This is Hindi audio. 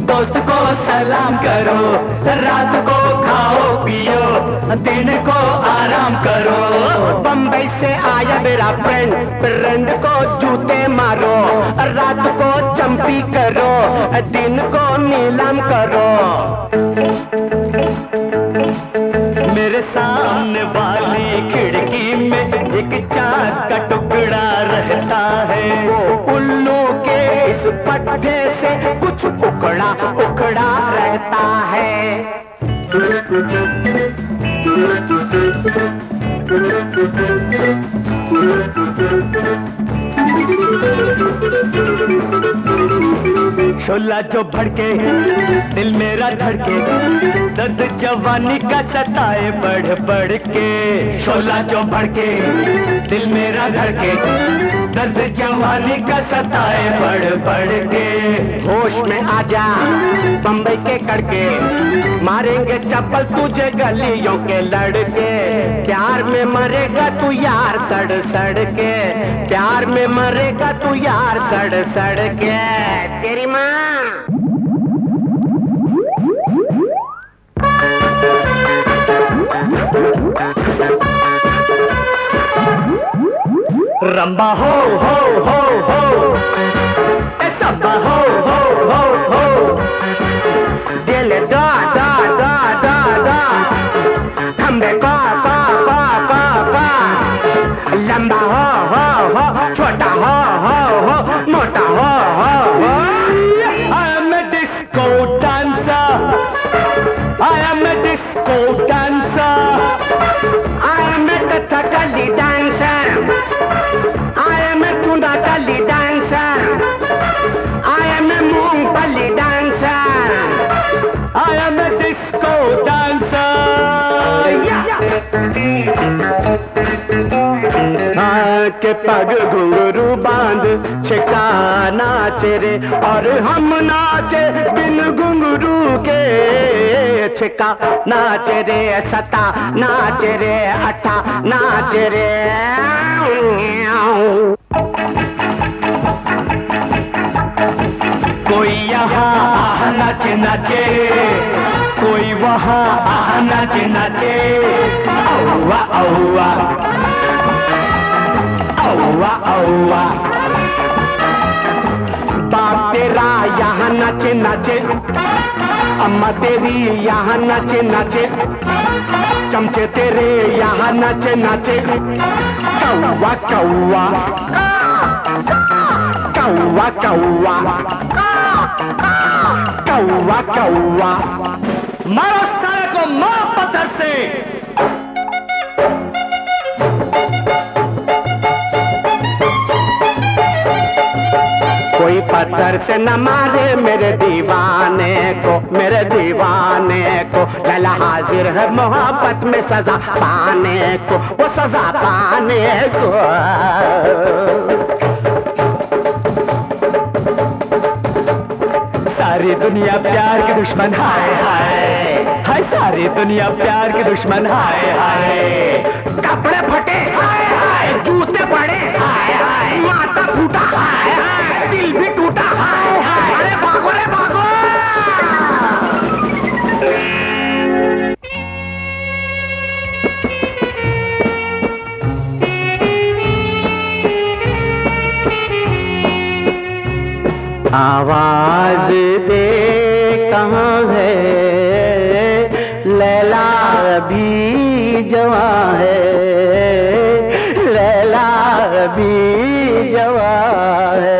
दोस्त को सलाम करो, रात को खाओ पियो, दिन को आराम करो। बम्बई से आया मेरा फ्रेंड को जूते मारो, रात को चंपी करो, दिन को नीलाम करो। मेरे सामने वाली खिड़की में एक चाँद का टुकड़ा रहता है, वो उल्लू के इस पट्टे से कुछ उखड़ा उखड़ा रहता है। शोला जो भड़के दिल मेरा धड़के, दर्द जवानी का सताए बढ़ बढ़ के। शोला जो भड़के दिल मेरा धड़के, दर्द जवानी का सताए बढ़ बढ़ के। होश में आजा बम्बई के कड़के, मारेंगे चप्पल तुझे गलियों के लड़के। प्यार में मरेगा तू यार सड़ सड़ के, प्यार में मरेगा तू यार सड़ सड़ के। तेरी माँ रंबा हो ए सब्बा हो दिल दा दा दा दा दा खंबे का लंबा हो छोटा हो मोटा हो। I am a disco dancer, I am a disco dancer, I am a Kathakali dancer, I am a Tundakali dancer, I am a Mungpali dancer, I am a disco dancer. के पग घुंघरू बांध छिका नाचे रे, और हम नाचे बिन घुंघरू के। छिका नाचे रे, सता नाचे रे, अठा नाचे रे। कोई यहाँ नाचे नाचे, कोई वहाँ नाचे नाचे। औवा औवा औवा औवा, बाप तेरा यहाँ नाचे नाचे, अम्मा तेरी यहाँ नाचे नाचे, चमचे तेरे यहाँ नाचे नाचे। कौवा कौवा कौवा कौवा कौवा कौवा, मारो सारे को मारो पत्थर से। कोई पत्थर से न मारे मेरे दीवाने को, मेरे दीवाने को। लैला हाजिर है मोहब्बत में सजा पाने को, वो सजा पाने को। सारी दुनिया प्यार के दुश्मन हाय हाय हाय, सारी दुनिया प्यार के दुश्मन हाय हाय। कपड़े फटे हाय हाय, जूते पड़े हाय हाय, माथा फूटा हाय हाय, दिल भी टूटा हाय हाय। अरे भागो रे भागो। आवाज दे कहाँ है, लैला भी जवां है, लैला भी जवां है।